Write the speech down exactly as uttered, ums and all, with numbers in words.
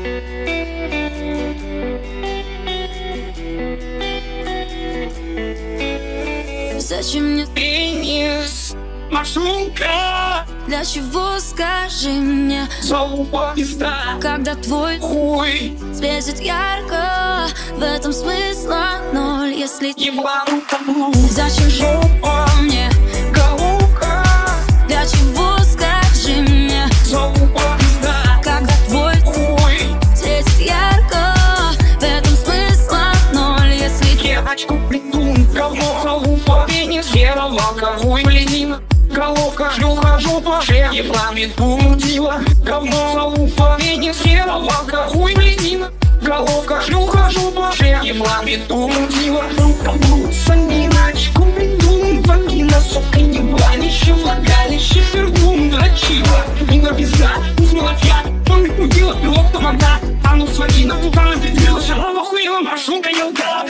Зачем мне Пенис, машинка, для чего, скажи мне, залупа пизда, когда твой хуй, светит ярко, в этом смысла ноль, если ебану таблу. Зачем жопа мне, Головка, для чего, скажи мне, залупа пизда, когда твой хуй, светит ярко, в этом смысла ноль, если девочку придум, говно, залупа, пенис, геровалка, хуй, блин, головка, шлюха, жопа, шея, ебламит, мудила, говно, залупа, пенис, геровалка, хуй, блин, головка, шлюха, жопа, шея, ебламит, мудила, рука, брутся, иначку, придум, вагина, сука, ебанище, влагалище, пердун, дрочила, вина пизда, узнала я, он мудила, пилот, вода, а ну сводина, туда, пиздила, шарова, хуила, машинка, елка.